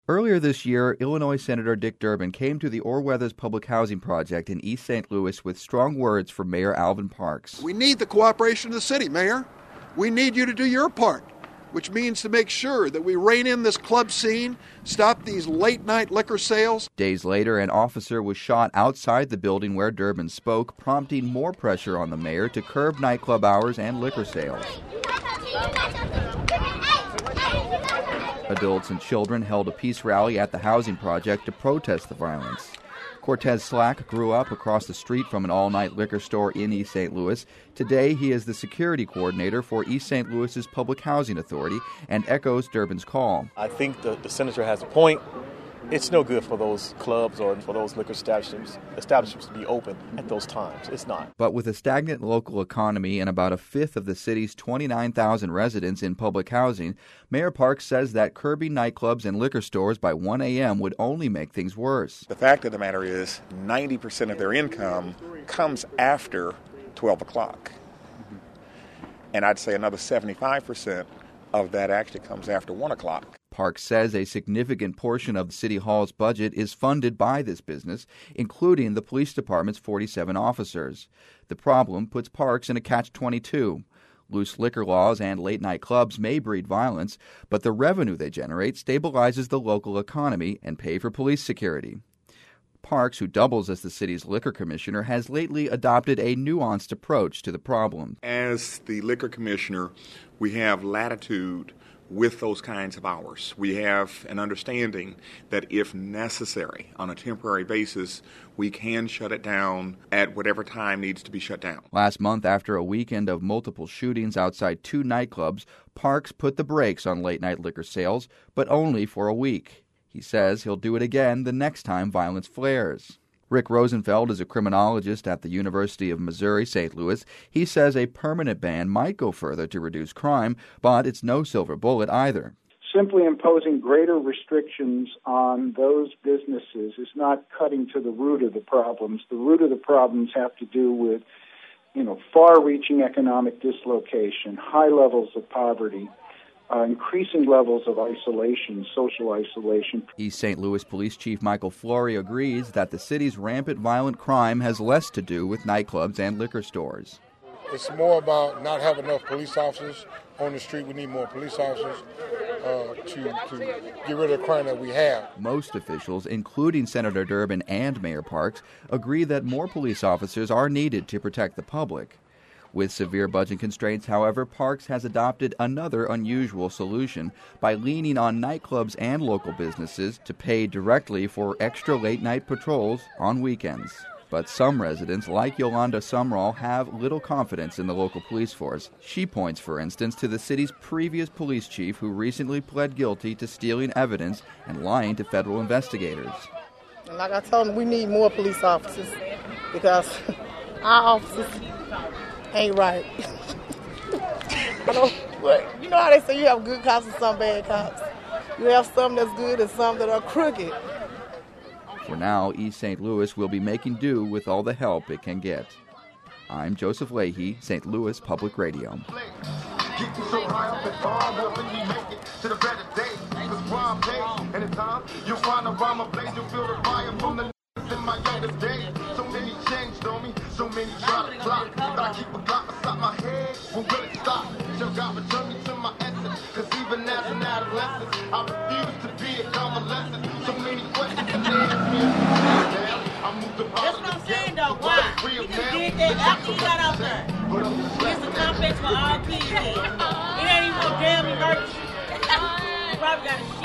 Earlier this year, Illinois Senator Dick Durbin came to the Orweathers Public Housing Project in East St. Louis with strong words for Mayor Alvin Parks. We need the cooperation of the city, Mayor. We need you to do your part, which means to make sure that we rein in this club scene, stop these late-night liquor sales. Days later, an officer was shot outside the building where Durbin spoke, prompting more pressure on the mayor to curb nightclub hours and liquor sales. Adults and children held a peace rally at the housing project to protest the violence. Cortez Slack grew up across the street from an all-night liquor store in East St. Louis. Today, he is the security coordinator for East St. Louis's Public Housing Authority and echoes Durbin's call. I think the senator has a point. It's no good for those clubs or for those liquor establishments to be open at those times. It's not. But with a stagnant local economy and about a fifth of the city's 29,000 residents in public housing, Mayor Parks says that curbing nightclubs and liquor stores by 1 a.m. would only make things worse. The fact of the matter is 90% of their income comes after 12 o'clock. And I'd say another 75% of that actually comes after 1 o'clock. Parks says a significant portion of City Hall's budget is funded by this business, including the police department's 47 officers. The problem puts Parks in a catch-22. Loose liquor laws and late-night clubs may breed violence, but the revenue they generate stabilizes the local economy and pay for police security. Parks, who doubles as the city's liquor commissioner, has lately adopted a nuanced approach to the problem. As the liquor commissioner, we have latitude with those kinds of hours. We have an understanding that if necessary, on a temporary basis, we can shut it down at whatever time needs to be shut down. Last month, after a weekend of multiple shootings outside 2 nightclubs, Parks put the brakes on late-night liquor sales, but only for a week. He says he'll do it again the next time violence flares. Rick Rosenfeld is a criminologist at the University of Missouri, St. Louis. He says a permanent ban might go further to reduce crime, but it's no silver bullet either. Simply imposing greater restrictions on those businesses is not cutting to the root of the problems. The root of the problems have to do with, far-reaching economic dislocation, high levels of poverty, increasing levels of isolation, social isolation. East St. Louis Police Chief Michael Flory agrees that the city's rampant violent crime has less to do with nightclubs and liquor stores. It's more about not having enough police officers on the street. We need more police officers to get rid of the crime that we have. Most officials, including Senator Durbin and Mayor Parks, agree that more police officers are needed to protect the public. With severe budget constraints, however, Parks has adopted another unusual solution by leaning on nightclubs and local businesses to pay directly for extra late-night patrols on weekends. But some residents, like Yolanda Sumrall, have little confidence in the local police force. She points, for instance, to the city's previous police chief who recently pled guilty to stealing evidence and lying to federal investigators. Like I told them, we need more police officers because our officers ain't right. You know how they say you have good cops and some bad cops. You have some that's good and some that are crooked. For now, East St. Louis will be making do with all the help it can get. I'm Joseph Leahy, St. Louis Public Radio. So many try to block, but I keep a Glock beside my head. When will it stop? Still God return me to my essence. Cause even as an adolescent, I refuse to be a convalescent. So many questions and they ask me I moved up. That's what I'm saying though, why? You just did that after you got out there. It's a complex for all kids. It ain't even no damn emergency. You probably got